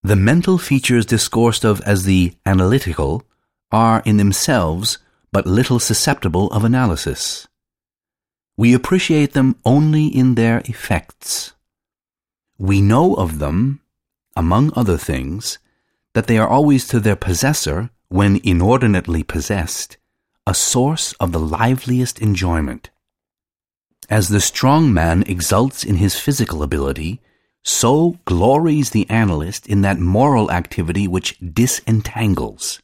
The mental features discoursed of as the analytical are in themselves but little susceptible of analysis. We appreciate them only in their effects. We know of them, among other things, that they are always to their possessor, when inordinately possessed, a source of the liveliest enjoyment. As the strong man exults in his physical ability, so glories the analyst in that moral activity which disentangles.